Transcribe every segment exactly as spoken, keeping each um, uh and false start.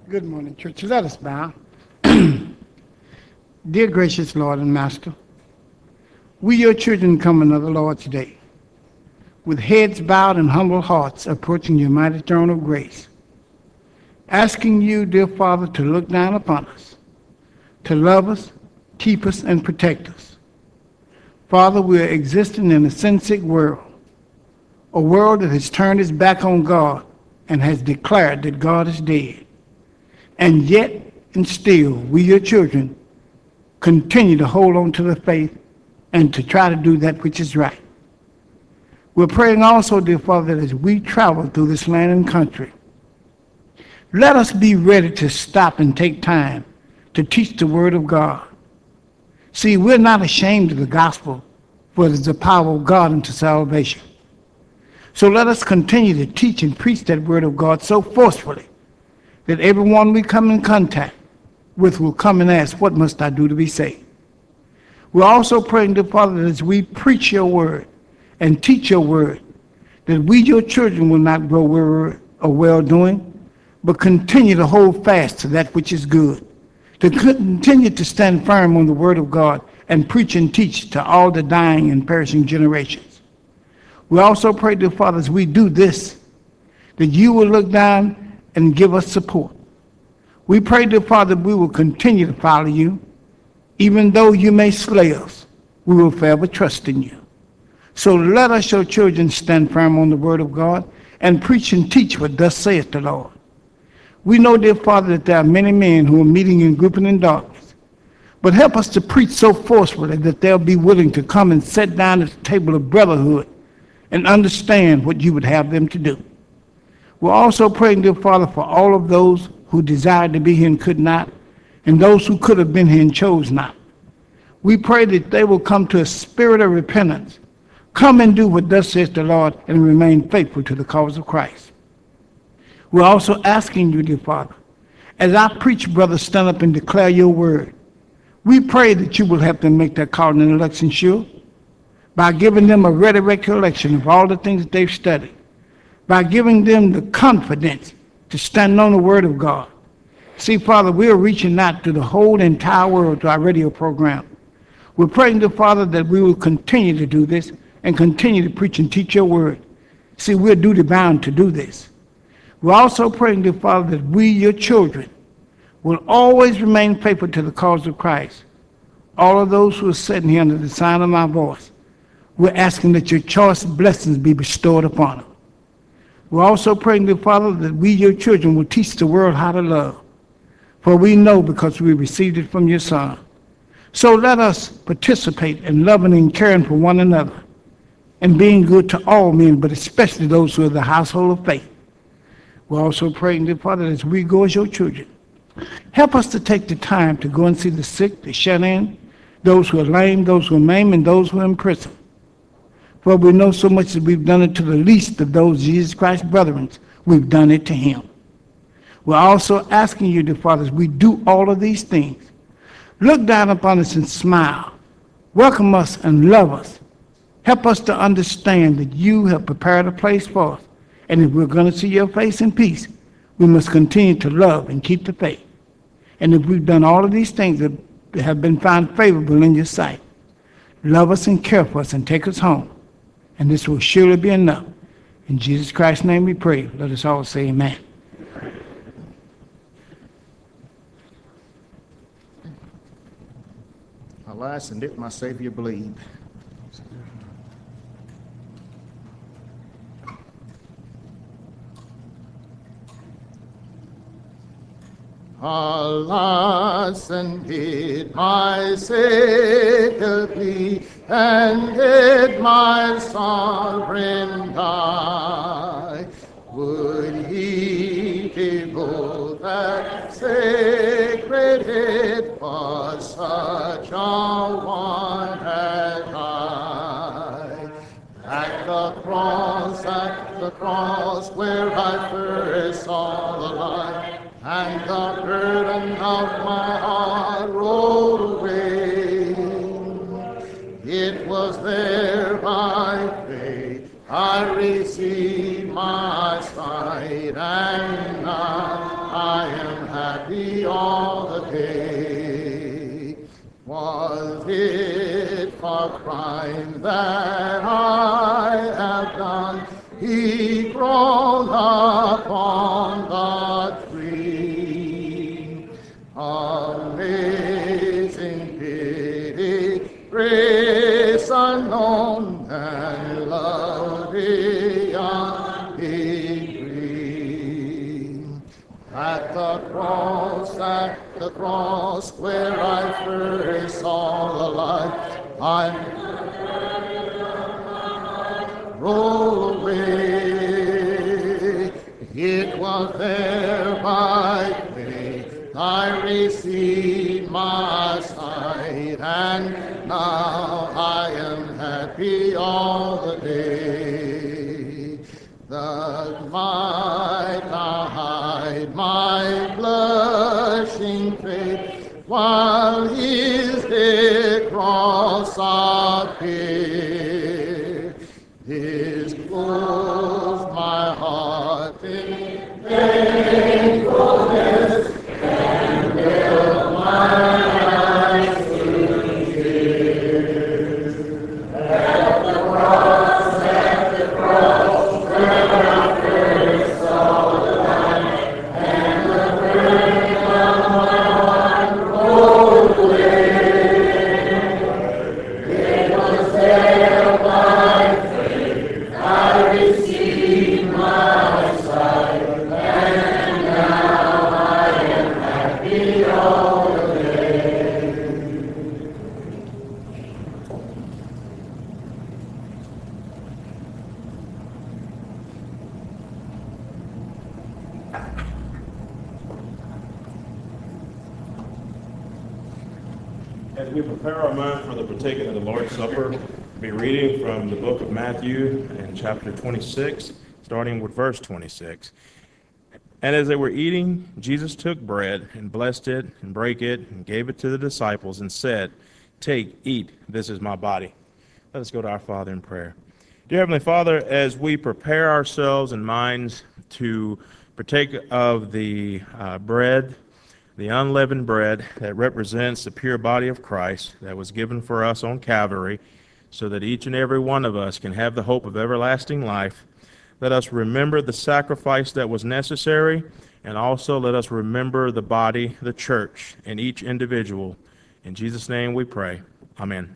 Good morning, church. Let us bow. Dear gracious Lord and Master, we, your children, come another Lord today, with heads bowed and humble hearts approaching your mighty throne of grace, asking you, dear Father, to look down upon us, to love us, keep us, and protect us. Father, we are existing in a sin-sick world, a world that has turned its back on God and has declared that God is dead. And yet and still, we, your children, continue to hold on to the faith and to try to do that which is right. We're praying also, dear Father, that as we travel through this land and country, let us be ready to stop and take time to teach the Word of God. See, we're not ashamed of the gospel, for it is the power of God unto salvation. So let us continue to teach and preach that Word of God so forcefully that everyone we come in contact with will come and ask, what must I do to be saved? We're also praying, dear Father, that as we preach your word and teach your word, that we, your children, will not grow weary of well-doing, but continue to hold fast to that which is good, to continue to stand firm on the word of God and preach and teach to all the dying and perishing generations. We also pray, dear Father, as we do this, that you will look down and give us support. We pray, dear Father, we will continue to follow you. Even though you may slay us, we will forever trust in you. So let us, your children, stand firm on the word of God and preach and teach what thus saith the Lord. We know, dear Father, that there are many men who are meeting and grouping in darkness. But help us to preach so forcefully that they'll be willing to come and sit down at the table of brotherhood and understand what you would have them to do. We're also praying, dear Father, for all of those who desired to be here and could not, and those who could have been here and chose not. We pray that they will come to a spirit of repentance, come and do what thus says the Lord, and remain faithful to the cause of Christ. We're also asking you, dear Father, as I preach, brothers, stand up and declare your word. We pray that you will help them make their calling and election sure by giving them a ready recollection of all the things that they've studied, by giving them the confidence to stand on the word of God. See, Father, we're reaching out to the whole entire world to our radio program. We're praying to Father that we will continue to do this and continue to preach and teach your word. See, we're duty bound to do this. We're also praying to Father that we, your children, will always remain faithful to the cause of Christ. All of those who are sitting here under the sound of my voice, we're asking that your choice blessings be bestowed upon them. We're also praying, dear Father, that we, your children, will teach the world how to love. For we know because we received it from your Son. So let us participate in loving and caring for one another and being good to all men, but especially those who are the household of faith. We're also praying, dear Father, as we go as your children, help us to take the time to go and see the sick, the shut in, those who are lame, those who are maimed, and those who are in prison. For we know so much that we've done it to the least of those Jesus Christ brethren, we've done it to him. We're also asking you, dear Father, as we do all of these things, look down upon us and smile. Welcome us and love us. Help us to understand that you have prepared a place for us. And if we're going to see your face in peace, we must continue to love and keep the faith. And if we've done all of these things that have been found favorable in your sight, love us and care for us and take us home. And this will surely be enough. In Jesus Christ's name we pray. Let us all say amen. Alas, and if my Savior bleed. Alas, and did my Savior bleed, and did my sovereign die, would he devote that sacred head for such a one as I? At the cross, at the cross, where I first saw the light, and the burden of my heart rolled away. It was there by faith I received my sight, and now I am happy all the day. Was it for crime that I have done? He groaned upon the tree. Amazing pity, grace unknown, and love beyond degree. At the cross, at the cross, where I first saw the light, I roll away. It was there by faith I received my sight, and now I am happy all the day. That might not hide my blushing face, while his dead cross appeared. His clothes my heart in thankfulness, and filled my eyes with tears. At the cross, at the cross, where I first saw the light, and the burden of my heart rolled away. It was there by faith I received my sight, and now I am happy all the day. As we prepare our mind for the partaking of the Lord's Supper, we'll be reading from the book of Matthew in chapter twenty-six, starting with verse twenty-six. And as they were eating, Jesus took bread and blessed it and brake it and gave it to the disciples and said, "Take, eat, this is my body." Let us go to our Father in prayer. Dear Heavenly Father, as we prepare ourselves and minds to partake of the uh, bread, the unleavened bread that represents the pure body of Christ that was given for us on Calvary, so that each and every one of us can have the hope of everlasting life, let us remember the sacrifice that was necessary, and also let us remember the body, the church, and each individual. In Jesus' name we pray. Amen.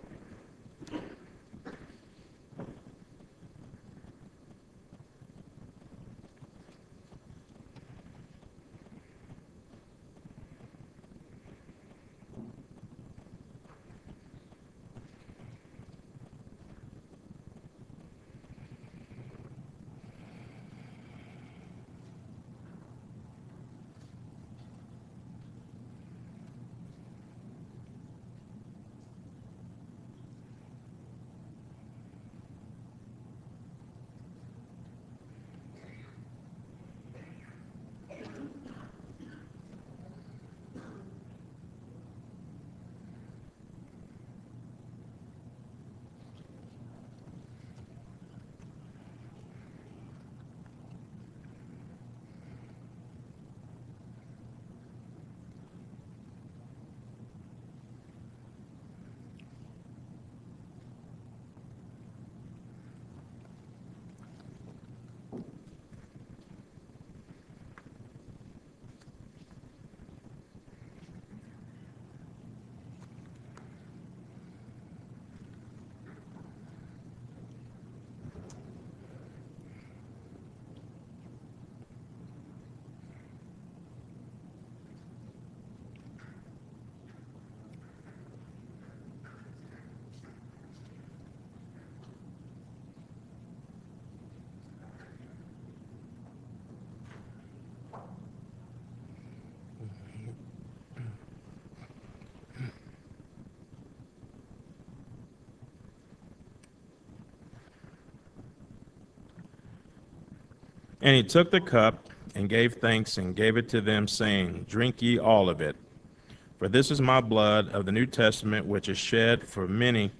And he took the cup and gave thanks and gave it to them, saying, "Drink ye all of it. For this is my blood of the New Testament, which is shed for many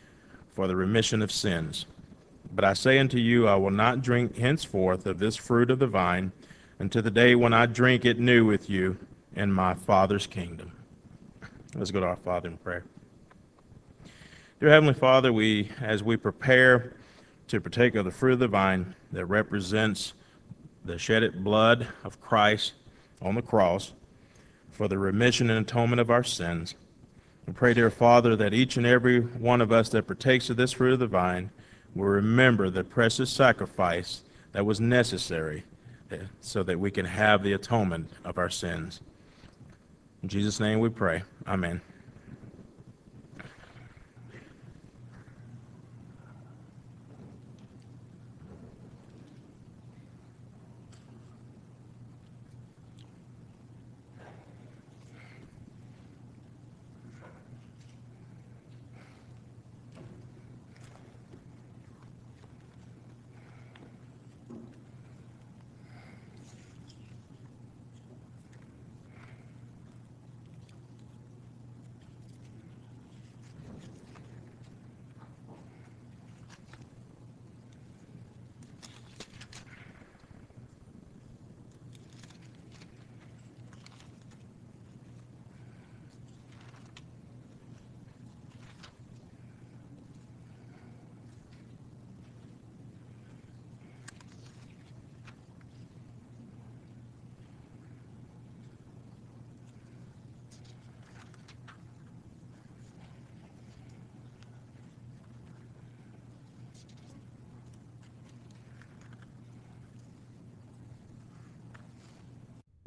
for the remission of sins. But I say unto you, I will not drink henceforth of this fruit of the vine until the day when I drink it new with you in my Father's kingdom. Let's go to our Father in prayer. Dear Heavenly Father, we, as we prepare to partake of the fruit of the vine that represents the shedded blood of Christ on the cross for the remission and atonement of our sins, we pray, dear Father, that each and every one of us that partakes of this fruit of the vine will remember the precious sacrifice that was necessary so that we can have the atonement of our sins. In Jesus' name we pray. Amen.